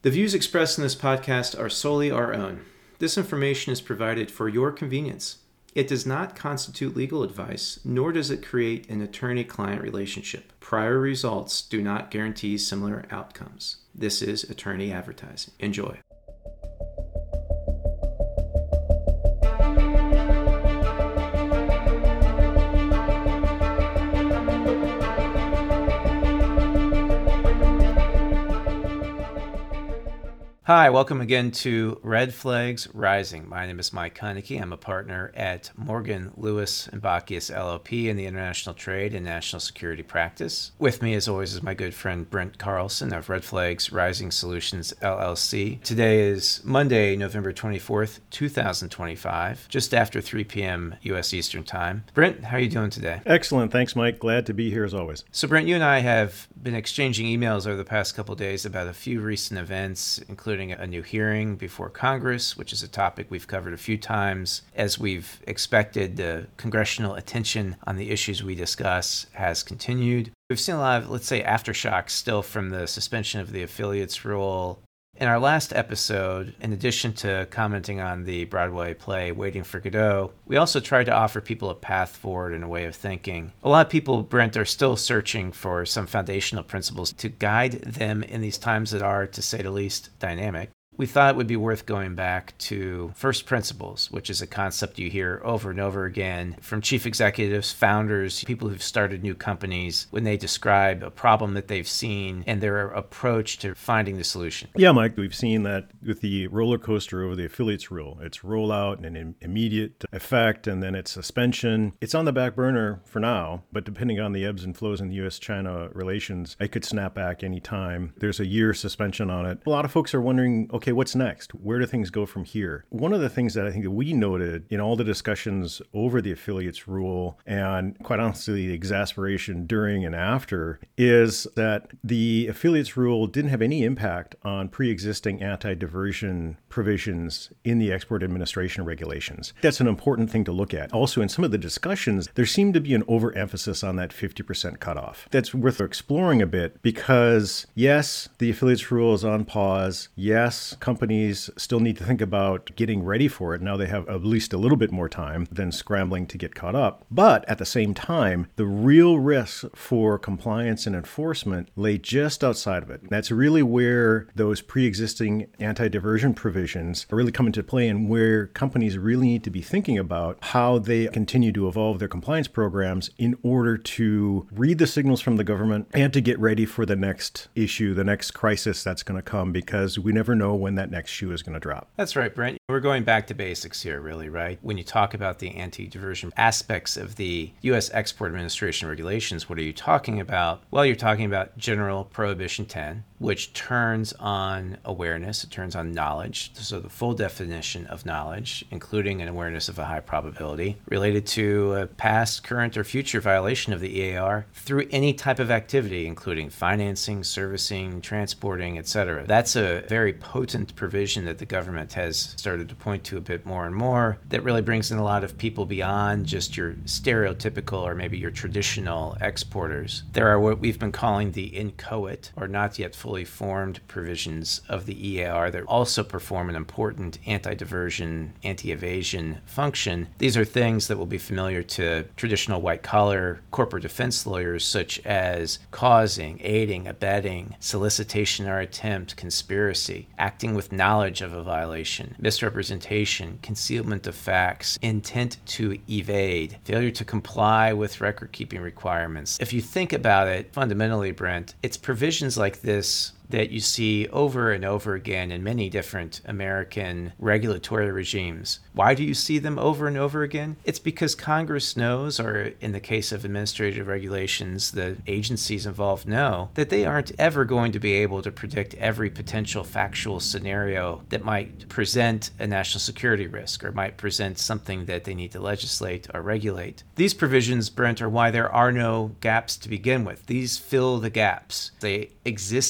The views expressed in this podcast are solely our own. This information is provided for your convenience. It does not constitute legal advice, nor does it create an attorney-client relationship. Prior results do not guarantee similar outcomes. This is attorney advertising. Enjoy. Hi, welcome again to Red Flags Rising. My name is Mike Heineke. I'm a partner at Morgan, Lewis & Bockius LLP in the International Trade and National Security Practice. With me, as always, is my good friend Brent Carlson of Red Flags Rising Solutions LLC. Today is Monday, November 24th, 2025, just after 3 p.m. U.S. Eastern Time. Brent, how are you doing today? Excellent. Thanks, Mike. Glad to be here as always. So, Brent, you and I have been exchanging emails over the past couple of days about a few recent events, including a new hearing before Congress, which is a topic we've covered a few times. As we've expected, the congressional attention on the issues we discuss has continued. We've seen a lot of, let's say, aftershocks still from the suspension of the affiliates rule. In our last episode, in addition to commenting on the Broadway play Waiting for Godot, we also tried to offer people a path forward and a way of thinking. A lot of people, Brent, are still searching for some foundational principles to guide them in these times that are, to say the least, dynamic. We thought it would be worth going back to first principles, which is a concept you hear over and over again from chief executives, founders, people who've started new companies when they describe a problem that they've seen and their approach to finding the solution. Yeah, Mike, we've seen that with the roller coaster over the affiliates rule. It's rollout and an immediate effect, and then it's suspension. It's on the back burner for now, but depending on the ebbs and flows in the U.S.-China relations, it could snap back any time. There's a year suspension on it. A lot of folks are wondering, okay, what's next? Where do things go from here? One of the things that I think that we noted in all the discussions over the affiliates rule, and quite honestly, the exasperation during and after, is that the affiliates rule didn't have any impact on pre-existing anti-diversion provisions in the Export Administration Regulations. That's an important thing to look at. Also, in some of the discussions, there seemed to be an overemphasis on that 50% cutoff. That's worth exploring a bit because, yes, the affiliates rule is on pause. Yes, companies still need to think about getting ready for it. Now they have at least a little bit more time than scrambling to get caught up. But at the same time, the real risks for compliance and enforcement lay just outside of it. That's really where those pre-existing anti-diversion provisions are really come into play, and where companies really need to be thinking about how they continue to evolve their compliance programs in order to read the signals from the government and to get ready for the next issue, the next crisis that's going to come, because we never know when that next shoe is going to drop. That's right, Brent. We're going back to basics here, really, right? When you talk about the anti-diversion aspects of the U.S. Export Administration Regulations, what are you talking about? Well, you're talking about General Prohibition 10, which turns on awareness, it turns on knowledge, so the full definition of knowledge, including an awareness of a high probability, related to a past, current, or future violation of the EAR through any type of activity, including financing, servicing, transporting, etc. That's a very potent provision that the government has started to point to a bit more and more that really brings in a lot of people beyond just your stereotypical or maybe your traditional exporters. There are what we've been calling the inchoate, or not yet fully formed provisions of the EAR that also perform an important anti-diversion, anti-evasion function. These are things that will be familiar to traditional white-collar corporate defense lawyers, such as causing, aiding, abetting, solicitation or attempt, conspiracy, acting with knowledge of a violation, misrepresentation, concealment of facts, intent to evade, failure to comply with record-keeping requirements. If you think about it, fundamentally, Brent, it's provisions like this that you see over and over again in many different American regulatory regimes. Why do you see them over and over again? It's because Congress knows, or in the case of administrative regulations, the agencies involved know, that they aren't ever going to be able to predict every potential factual scenario that might present a national security risk or might present something that they need to legislate or regulate. These provisions, Brent, are why there are no gaps to begin with. These fill the gaps. They existed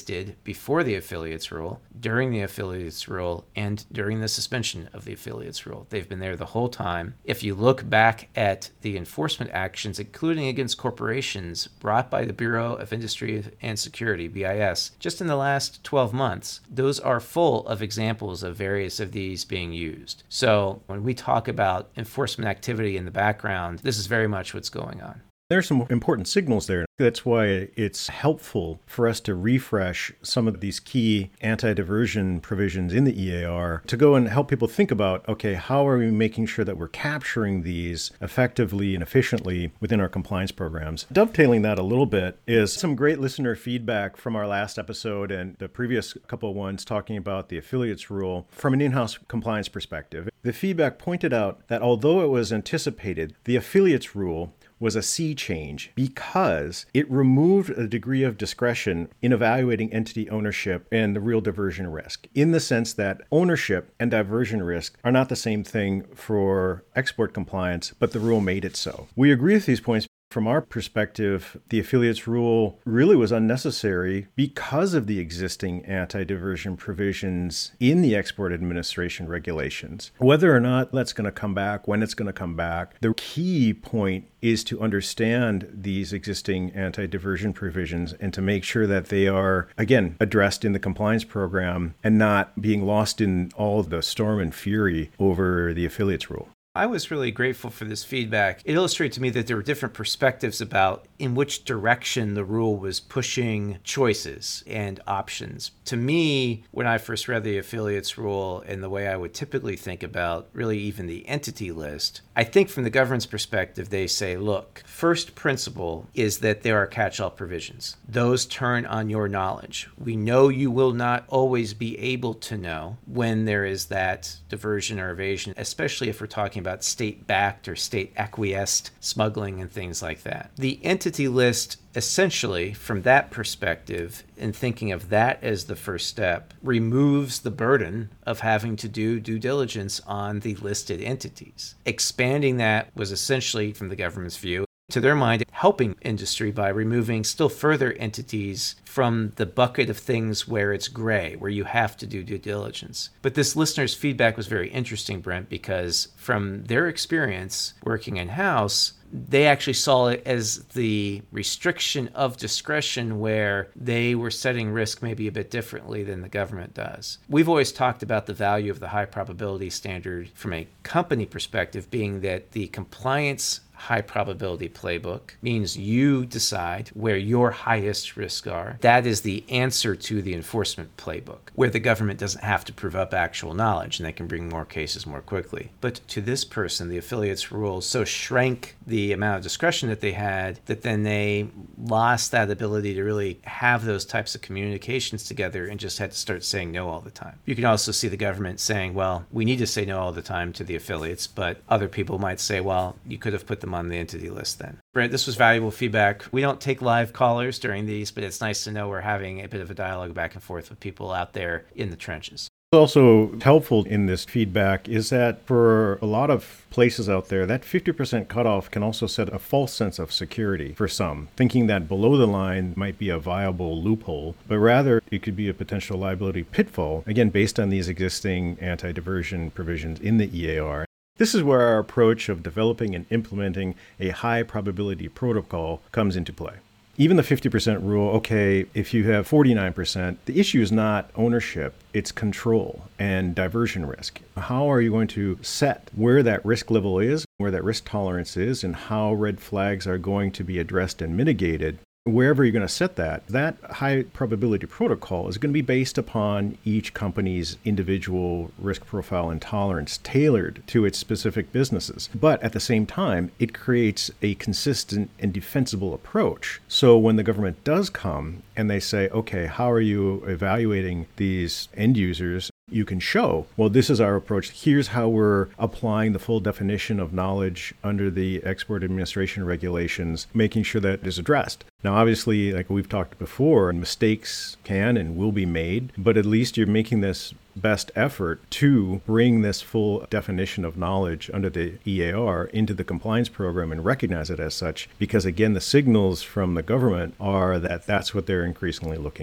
before the affiliates rule, during the affiliates rule, and during the suspension of the affiliates rule. They've been there the whole time. If you look back at the enforcement actions, including against corporations brought by the Bureau of Industry and Security, BIS, just in the last 12 months, those are full of examples of various of these being used. So when we talk about enforcement activity in the background, this is very much what's going on. There's some important signals there. That's why it's helpful for us to refresh some of these key anti-diversion provisions in the EAR to go and help people think about, okay, how are we making sure that we're capturing these effectively and efficiently within our compliance programs? Dovetailing that a little bit is some great listener feedback from our last episode and the previous couple of ones talking about the affiliates rule from an in-house compliance perspective. The feedback pointed out that although it was anticipated, the affiliates rule was a sea change because it removed a degree of discretion in evaluating entity ownership and the real diversion risk, in the sense that ownership and diversion risk are not the same thing for export compliance, but the rule made it so. We agree with these points. From our perspective, the affiliates rule really was unnecessary because of the existing anti-diversion provisions in the export administration regulations. Whether or not that's going to come back, when it's going to come back, the key point is to understand these existing anti-diversion provisions and to make sure that they are, again, addressed in the compliance program and not being lost in all the storm and fury over the affiliates rule. I was really grateful for this feedback. It illustrated to me that there were different perspectives about in which direction the rule was pushing choices and options. To me, when I first read the affiliates rule and the way I would typically think about really even the entity list, I think from the government's perspective, they say, look, first principle is that there are catch-all provisions. Those turn on your knowledge. We know you will not always be able to know when there is that diversion or evasion, especially if we're talking about state-backed or state-acquiesced smuggling and things like that. The entity list, essentially, from that perspective, and thinking of that as the first step, removes the burden of having to do due diligence on the listed entities. Expanding that was essentially, from the government's view, to their mind, helping industry by removing still further entities from the bucket of things where it's gray, where you have to do due diligence. But this listener's feedback was very interesting, Brent, because from their experience working in-house, they actually saw it as the restriction of discretion where they were setting risk maybe a bit differently than the government does. We've always talked about the value of the high probability standard from a company perspective being that the compliance high probability playbook means you decide where your highest risks are. That is the answer to the enforcement playbook, where the government doesn't have to prove up actual knowledge and they can bring more cases more quickly. But to this person, the affiliates rule so shrank the amount of discretion that they had that then they lost that ability to really have those types of communications together and just had to start saying no all the time. You can also see the government saying, well, we need to say no all the time to the affiliates, but other people might say, well, you could have put them on the entity list then. Brent, this was valuable feedback. We don't take live callers during these, but it's nice to know we're having a bit of a dialogue back and forth with people out there in the trenches. Also helpful in this feedback is that for a lot of places out there, that 50% cutoff can also set a false sense of security for some, thinking that below the line might be a viable loophole, but rather it could be a potential liability pitfall, again, based on these existing anti-diversion provisions in the EAR. This is where our approach of developing and implementing a high probability protocol comes into play. Even the 50% rule, okay, if you have 49%, the issue is not ownership, it's control and diversion risk. How are you going to set where that risk level is, where that risk tolerance is, and how red flags are going to be addressed and mitigated? Wherever you're going to set that high probability protocol is going to be based upon each company's individual risk profile and tolerance tailored to its specific businesses. But at the same time, it creates a consistent and defensible approach. So when the government does come and they say, okay, how are you evaluating these end users? You can show, well, this is our approach. Here's how we're applying the full definition of knowledge under the export administration regulations, making sure that it is addressed. Now, obviously, like we've talked before, mistakes can and will be made, but at least you're making this best effort to bring this full definition of knowledge under the EAR into the compliance program and recognize it as such, because again, the signals from the government are that that's what they're increasingly looking at.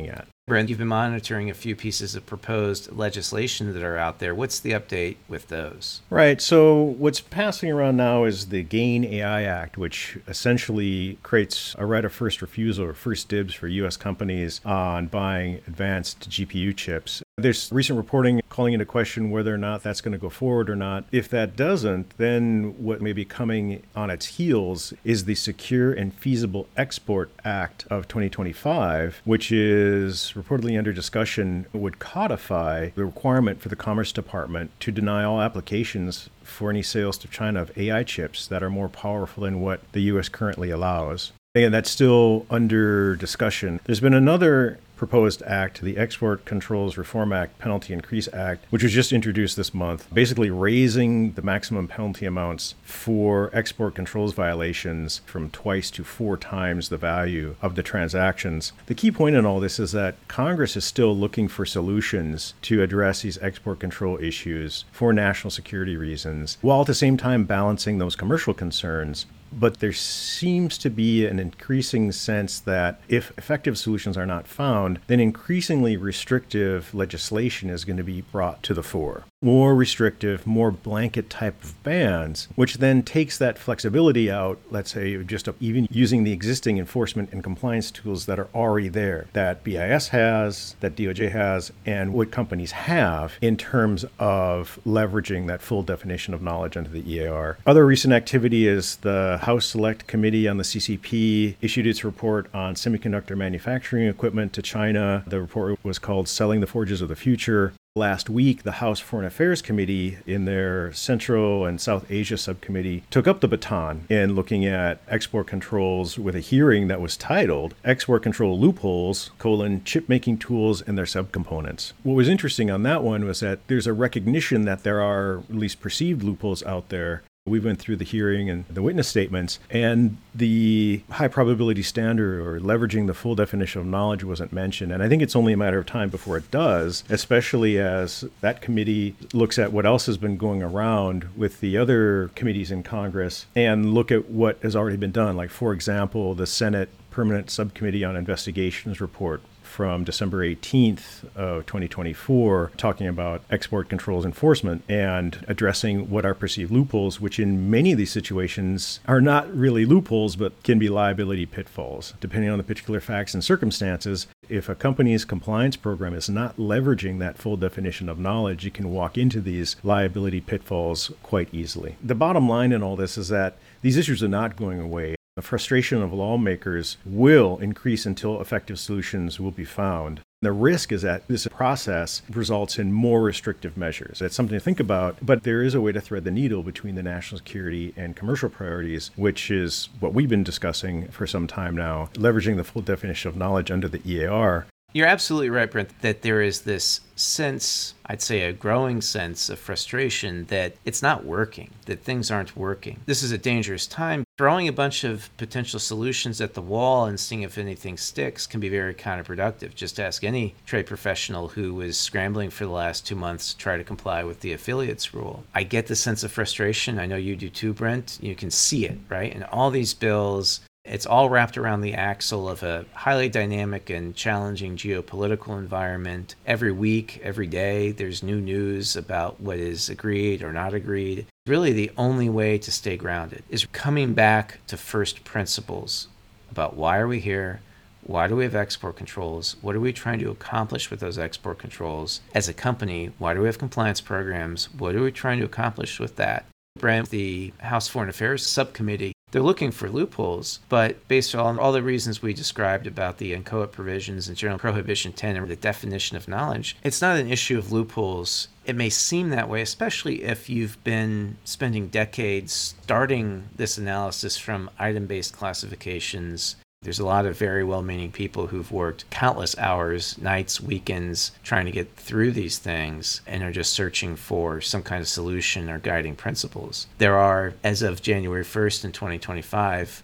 Brent, you've been monitoring a few pieces of proposed legislation that are out there. What's the update with those? Right. So what's passing around now is the GAIN AI Act, which essentially creates a right of first refusal or first dibs for U.S. companies on buying advanced GPU chips. There's recent reporting calling into question whether or not that's going to go forward or not. If that doesn't, then what may be coming on its heels is the Secure and Feasible Export Act of 2025, which is reportedly under discussion, would codify the requirement for the Commerce Department to deny all applications for any sales to China of AI chips that are more powerful than what the U.S. currently allows. And that's still under discussion. There's been another proposed act, the Export Controls Reform Act, Penalty Increase Act, which was just introduced this month, basically raising the maximum penalty amounts for export controls violations from twice to 4 times the value of the transactions. The key point in all this is that Congress is still looking for solutions to address these export control issues for national security reasons, while at the same time balancing those commercial concerns. But there seems to be an increasing sense that if effective solutions are not found, then increasingly restrictive legislation is going to be brought to the fore. More restrictive, more blanket type of bans, which then takes that flexibility out, let's say just even using the existing enforcement and compliance tools that are already there, that BIS has, that DOJ has, and what companies have in terms of leveraging that full definition of knowledge under the EAR. Other recent activity is the House Select Committee on the CCP issued its report on semiconductor manufacturing equipment to China. The report was called Selling the Forges of the Future. Last week, the House Foreign Affairs Committee in their Central and South Asia subcommittee took up the baton in looking at export controls with a hearing that was titled Export Control Loopholes, Chip-Making Tools and Their Subcomponents. What was interesting on that one was that there's a recognition that there are at least perceived loopholes out there. We went through the hearing and the witness statements, and the high probability standard or leveraging the full definition of knowledge wasn't mentioned. And I think it's only a matter of time before it does, especially as that committee looks at what else has been going around with the other committees in Congress and look at what has already been done. Like, for example, the Senate Permanent Subcommittee on Investigations report from December 18th of 2024, talking about export controls enforcement and addressing what are perceived loopholes, which in many of these situations are not really loopholes, but can be liability pitfalls. Depending on the particular facts and circumstances, if a company's compliance program is not leveraging that full definition of knowledge, you can walk into these liability pitfalls quite easily. The bottom line in all this is that these issues are not going away. The frustration of lawmakers will increase until effective solutions will be found. The risk is that this process results in more restrictive measures. It's something to think about, but there is a way to thread the needle between the national security and commercial priorities, which is what we've been discussing for some time now, leveraging the full definition of knowledge under the EAR. You're absolutely right, Brent, that there is this sense, I'd say a growing sense of frustration that it's not working, that things aren't working. This is a dangerous time. Throwing a bunch of potential solutions at the wall and seeing if anything sticks can be very counterproductive. Just ask any trade professional who was scrambling for the last 2 months to try to comply with the affiliates rule. I get the sense of frustration. I know you do too, Brent. You can see it, right? And all these bills, it's all wrapped around the axle of a highly dynamic and challenging geopolitical environment. Every week, every day, there's new news about what is agreed or not agreed. Really, the only way to stay grounded is coming back to first principles about why are we here? Why do we have export controls? What are we trying to accomplish with those export controls? As a company, why do we have compliance programs? What are we trying to accomplish with that? Brent, the House Foreign Affairs Subcommittee, they're looking for loopholes, but based on all the reasons we described about the inchoate provisions and General Prohibition 10 and the definition of knowledge, it's not an issue of loopholes. It may seem that way, especially if you've been spending decades starting this analysis from item-based classifications. There's a lot of very well-meaning people who've worked countless hours, nights, weekends, trying to get through these things and are just searching for some kind of solution or guiding principles. There are, as of January 1st in 2025,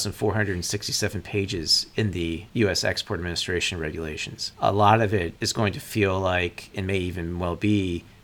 1,467 pages in the U.S. Export Administration regulations. A lot of it is going to feel like, and may even well be,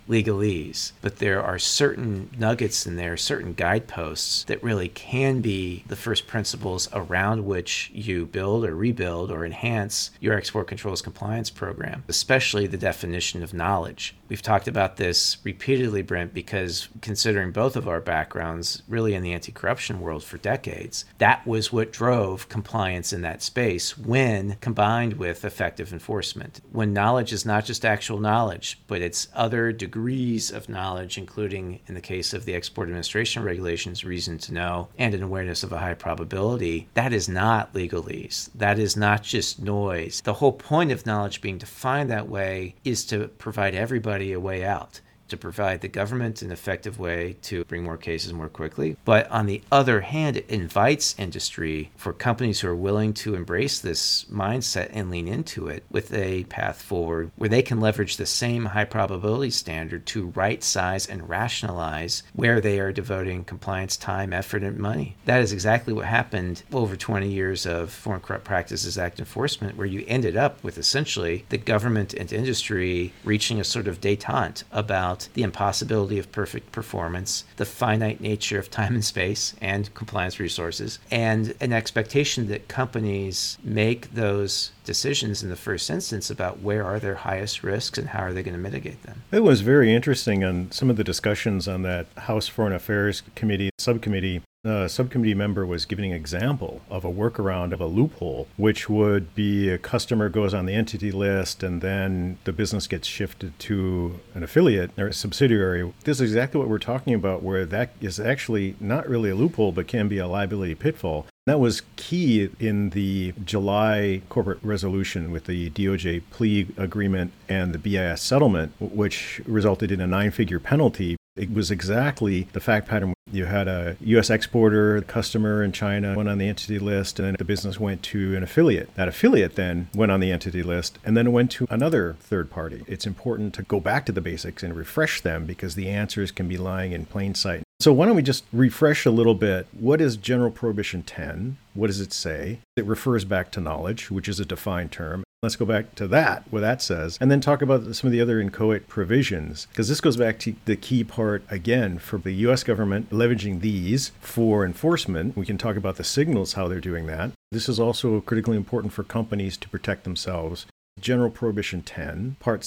legalese, but there are certain nuggets in there, certain guideposts that really can be the first principles around which you build or rebuild or enhance your export controls compliance program, especially the definition of knowledge. We've talked about this repeatedly, Brent, because considering both of our backgrounds really in the anti-corruption world for decades, that was what drove compliance in that space when combined with effective enforcement. When knowledge is not just actual knowledge, but it's other degrees of knowledge, including in the case of the Export Administration Regulations, reason to know, and an awareness of a high probability, that is not legalese. That is not just noise. The whole point of knowledge being defined that way is to provide everybody a way out, to provide the government an effective way to bring more cases more quickly. But on the other hand, it invites industry for companies who are willing to embrace this mindset and lean into it with a path forward where they can leverage the same high probability standard to right size and rationalize where they are devoting compliance time, effort, and money. That is exactly what happened over 20 years of Foreign Corrupt Practices Act enforcement, where you ended up with essentially the government and industry reaching a sort of détente about the impossibility of perfect performance, the finite nature of time and space and compliance resources, and an expectation that companies make those decisions in the first instance about where are their highest risks and how are they going to mitigate them. It was very interesting on some of the discussions on that House Foreign Affairs Committee subcommittee. A subcommittee member was giving an example of a workaround of a loophole, which would be a customer goes on the entity list and then the business gets shifted to an affiliate or a subsidiary. This is exactly what we're talking about, where that is actually not really a loophole, but can be a liability pitfall. That was key in the July corporate resolution with the DOJ plea agreement and the BIS settlement, which resulted in a 9-figure penalty. It was exactly the fact pattern. You had a U.S. exporter, a customer in China, went on the entity list, and then the business went to an affiliate. That affiliate then went on the entity list, and then it went to another third party. It's important to go back to the basics and refresh them because the answers can be lying in plain sight. So why don't we just refresh a little bit? What is General Prohibition 10? What does it say? It refers back to knowledge, which is a defined term. Let's go back to that, what that says, and then talk about some of the other inchoate provisions, because this goes back to the key part, again, for the U.S. government leveraging these for enforcement. We can talk about the signals, how they're doing that. This is also critically important for companies to protect themselves. General Prohibition 10, Part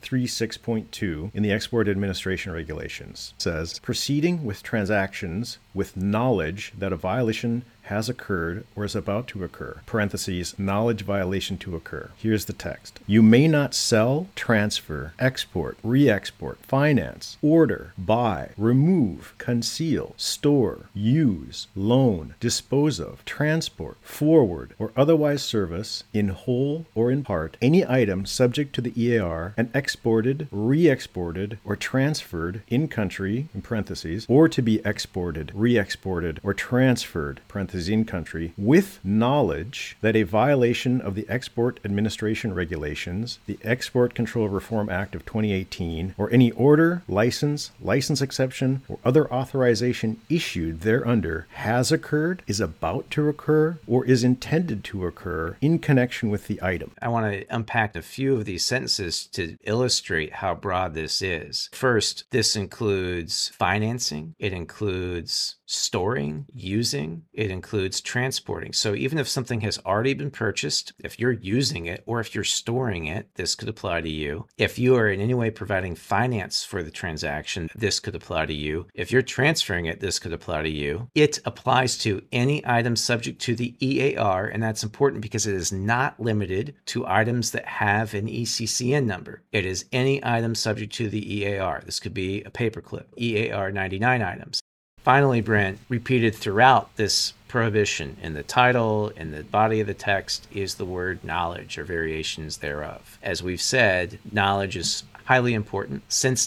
736.2 in the Export Administration Regulations says, proceeding with transactions with knowledge that a violation has occurred or is about to occur, parentheses, knowledge violation to occur. Here's the text. You may not sell, transfer, export, re-export, finance, order, buy, remove, conceal, store, use, loan, dispose of, transport, forward, or otherwise service in whole or in part any item subject to the EAR and exported, re-exported, or transferred in country, in parentheses, or to be exported, re-exported, or transferred, parentheses, in country, with knowledge that a violation of the Export Administration Regulations, the Export Control Reform Act of 2018, or any order, license, license exception, or other authorization issued thereunder has occurred, is about to occur, or is intended to occur in connection with the item. I want to unpack a few of these sentences to illustrate how broad this is. First, this includes financing. It includes storing, using. It includes transporting. So even if something has already been purchased, if you're using it or if you're storing it, this could apply to you. If you are in any way providing finance for the transaction, this could apply to you. If you're transferring it, this could apply to you. It applies to any item subject to the EAR, and that's important because it is not limited to items that have an ECCN number. It is any item subject to the EAR. This could be a paperclip, EAR 99 items. Finally, Brent, repeated throughout this prohibition in the title, in the body of the text, is the word knowledge or variations thereof. As we've said, knowledge is highly important. Since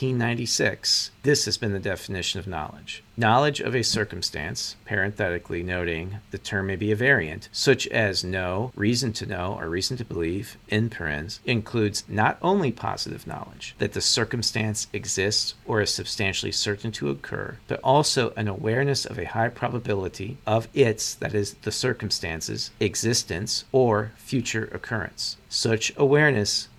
1996, this has been the definition of knowledge. Knowledge of a circumstance, parenthetically noting the term may be a variant, such as know, reason to know, or reason to believe, in parens, includes not only positive knowledge that the circumstance exists or is substantially certain to occur, but also an awareness of a high probability of its, that is, the circumstance's, existence or future occurrence. Such awareness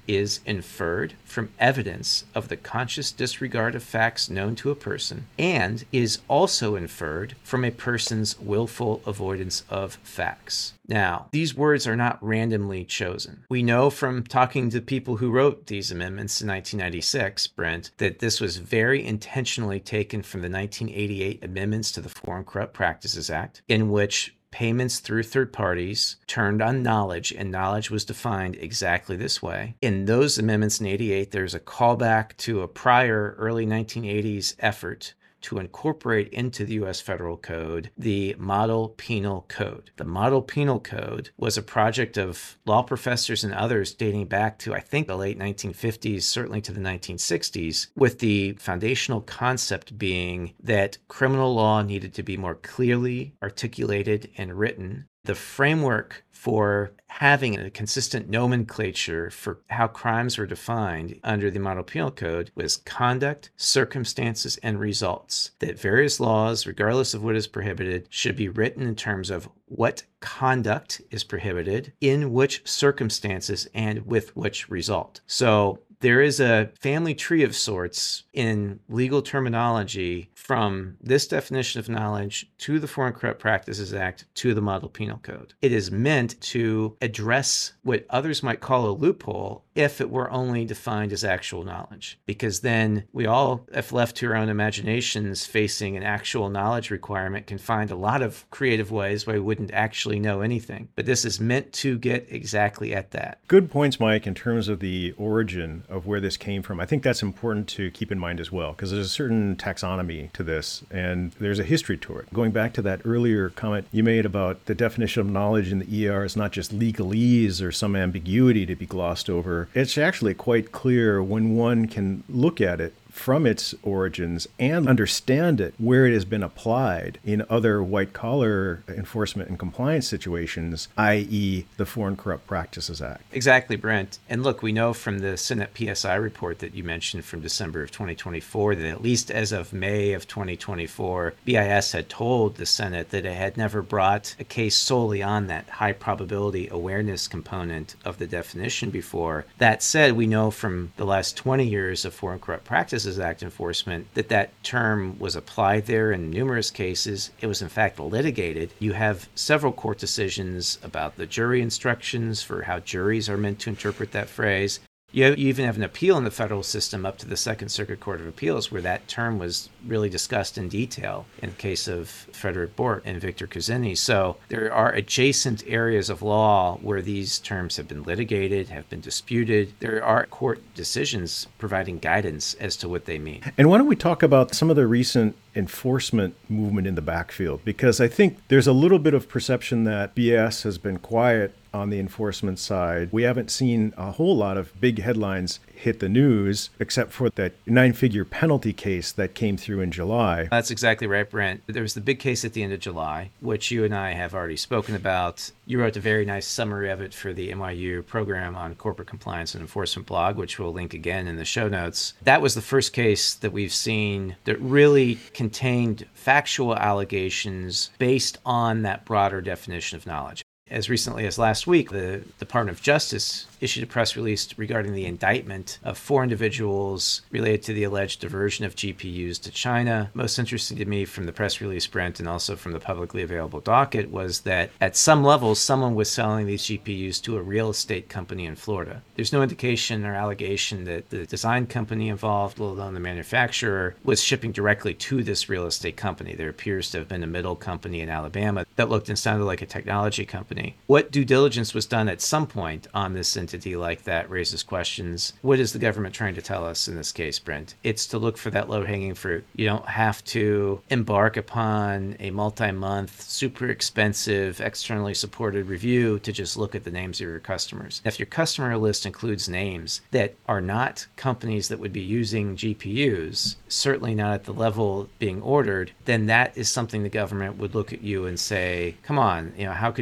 is inferred from evidence of the conscious disregard of facts known to a person and is also inferred from a person's willful avoidance of facts. Now, these words are not randomly chosen. We know from talking to people who wrote these amendments in 1996, Brent, that this was very intentionally taken from the 1988 amendments to the Foreign Corrupt Practices Act, in which payments through third parties turned on knowledge, and knowledge was defined exactly this way. In those amendments in 88, there's a callback to a prior early 1980s effort to incorporate into the U.S. Federal Code the Model Penal Code. The Model Penal Code was a project of law professors and others dating back to, I think, the late 1950s, certainly to the 1960s, with the foundational concept being that criminal law needed to be more clearly articulated and written. The framework for having a consistent nomenclature for how crimes were defined under the Model Penal Code was conduct, circumstances, and results. That various laws, regardless of what is prohibited, should be written in terms of what conduct is prohibited, in which circumstances, and with which result. So there is a family tree of sorts in legal terminology from this definition of knowledge to the Foreign Corrupt Practices Act to the Model Penal Code. It is meant to address what others might call a loophole if it were only defined as actual knowledge, because then we all, if left to our own imaginations facing an actual knowledge requirement, can find a lot of creative ways where we wouldn't actually know anything. But this is meant to get exactly at that. Good points, Mike, in terms of the origin of where this came from. I think that's important to keep in mind as well, because there's a certain taxonomy to this, and there's a history to it. Going back to that earlier comment you made about the definition of knowledge in the ER is not just legalese or some ambiguity to be glossed over. It's actually quite clear when one can look at it from its origins and understand it where it has been applied in other white-collar enforcement and compliance situations, i.e. the Foreign Corrupt Practices Act. Exactly, Brent. And look, we know from the Senate PSI report that you mentioned from December of 2024 that at least as of May of 2024, BIS had told the Senate that it had never brought a case solely on that high probability awareness component of the definition before. That said, we know from the last 20 years of Foreign Corrupt Practices Act enforcement that term was applied there in numerous cases. It was in fact litigated. You have several court decisions about the jury instructions for how juries are meant to interpret that phrase. You even have an appeal in the federal system up to the Second Circuit Court of Appeals where that term was really discussed in detail in the case of Frederick Bort and Victor Cuzzini. So there are adjacent areas of law where these terms have been litigated, have been disputed. There are court decisions providing guidance as to what they mean. And why don't we talk about some of the recent enforcement movement in the backfield? Because I think there's a little bit of perception that BS has been quiet on the enforcement side. We haven't seen a whole lot of big headlines hit the news, except for that 9-figure penalty case that came through in July. That's exactly right, Brent. There was the big case at the end of July, which you and I have already spoken about. You wrote a very nice summary of it for the NYU program on corporate compliance and enforcement blog, which we'll link again in the show notes. That was the first case that we've seen that really contained factual allegations based on that broader definition of knowledge. As recently as last week, the Department of Justice issued a press release regarding the indictment of 4 individuals related to the alleged diversion of GPUs to China. Most interesting to me from the press release, Brent, and also from the publicly available docket, was that at some level, someone was selling these GPUs to a real estate company in Florida. There's no indication or allegation that the design company involved, let alone the manufacturer, was shipping directly to this real estate company. There appears to have been a middle company in Alabama that looked and sounded like a technology company. What due diligence was done at some point on this entity like that raises questions. What is the government trying to tell us in this case, Brent? It's to look for that low-hanging fruit. You don't have to embark upon a multi-month, super expensive, externally supported review to just look at the names of your customers. If your customer list includes names that are not companies that would be using GPUs, certainly not at the level being ordered, then that is something the government would look at you and say, come on, how could you have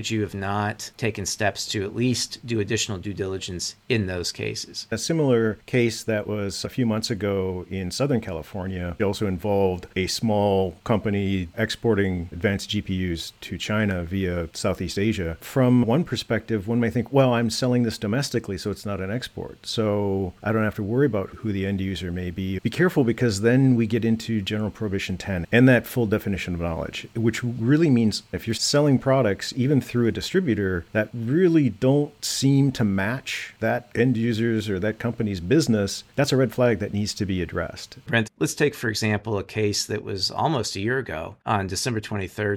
not taken steps to at least do additional due diligence in those cases. A similar case that was a few months ago in Southern California also involved a small company exporting advanced GPUs to China via Southeast Asia. From one perspective, one may think, well, I'm selling this domestically, so it's not an export. So I don't have to worry about who the end user may be. Be careful, because then we get into General Prohibition 10 and that full definition of knowledge, which really means if you're selling products, even through a distributor, that really don't seem to match that end user's or that company's business, that's a red flag that needs to be addressed. Brent, let's take, for example, a case that was almost a year ago on December 23rd,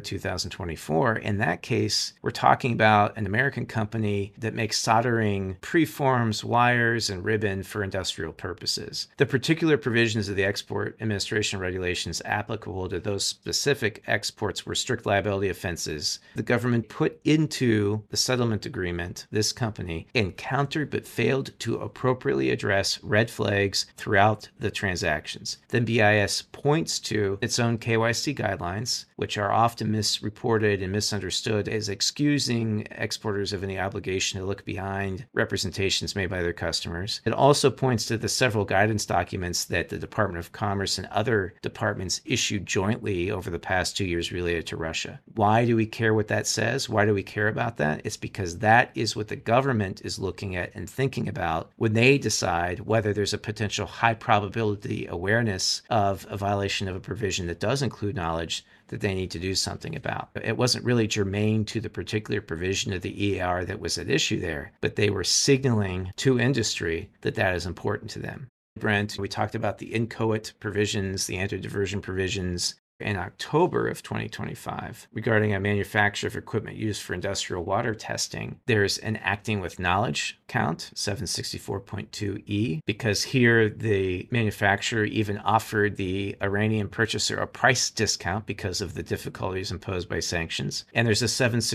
2024. In that case, we're talking about an American company that makes soldering preforms, wires, and ribbon for industrial purposes. The particular provisions of the Export Administration Regulations applicable to those specific exports were strict liability offenses. The government put into the settlement agreement, this company encountered but failed to appropriately address red flags throughout the transactions. Then BIS points to its own KYC guidelines, which are often misreported and misunderstood as excusing exporters of any obligation to look behind representations made by their customers. It also points to the several guidance documents that the Department of Commerce and other departments issued jointly over the past 2 years related to Russia. Why do we care what that says? Why do we care about that? It's because that is what the government is looking at and thinking about when they decide whether there's a potential high probability awareness of a violation of a provision that does include knowledge that they need to do something about. It wasn't really germane to the particular provision of the EAR that was at issue there, but they were signaling to industry that that is important to them. Brent, we talked about the inchoate provisions, the anti-diversion provisions in October of 2025 regarding a manufacturer of equipment used for industrial water testing. There's an acting with knowledge count, 764.2E, because here the manufacturer even offered the Iranian purchaser a price discount because of the difficulties imposed by sanctions. And there's a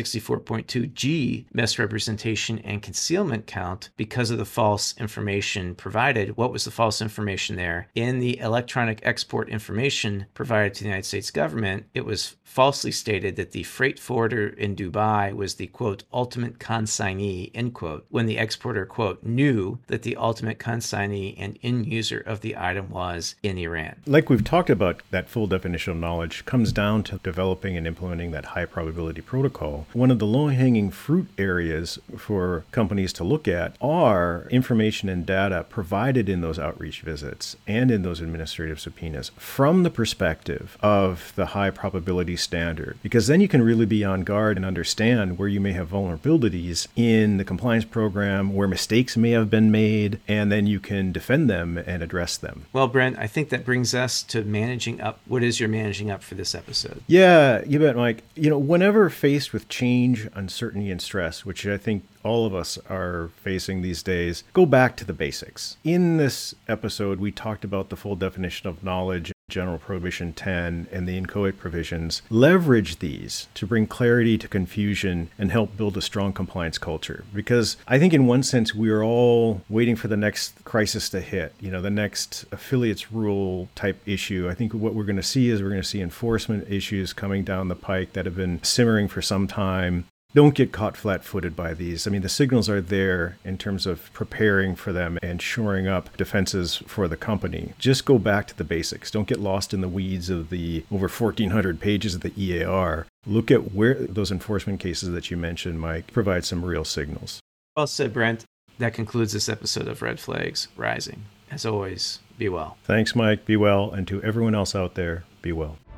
764.2G misrepresentation and concealment count because of the false information provided. What was the false information there? In the electronic export information provided to the United States government, it was falsely stated that the freight forwarder in Dubai was the, quote, ultimate consignee, end quote, when the exporter, quote, knew that the ultimate consignee and end user of the item was in Iran. Like we've talked about, that full definition of knowledge comes down to developing and implementing that high probability protocol. One of the low-hanging fruit areas for companies to look at are information and data provided in those outreach visits and in those administrative subpoenas from the perspective of the high probability standard, because then you can really be on guard and understand where you may have vulnerabilities in the compliance program, where mistakes may have been made, and then you can defend them and address them. Well, Brent, I think that brings us to managing up. What is your managing up for this episode? Yeah, you bet, Mike. Whenever faced with change, uncertainty, and stress, which I think all of us are facing these days, go back to the basics. In this episode, we talked about the full definition of knowledge, General Prohibition 10, and the inchoate provisions. Leverage these to bring clarity to confusion and help build a strong compliance culture. Because I think in one sense, we are all waiting for the next crisis to hit, the next affiliates rule type issue. I think what we're going to see is we're going to see enforcement issues coming down the pike that have been simmering for some time. Don't get caught flat-footed by these. The signals are there in terms of preparing for them and shoring up defenses for the company. Just go back to the basics. Don't get lost in the weeds of the over 1,400 pages of the EAR. Look at where those enforcement cases that you mentioned, Mike, provide some real signals. Well said, Brent. That concludes this episode of Red Flags Rising. As always, be well. Thanks, Mike. Be well. And to everyone else out there, be well.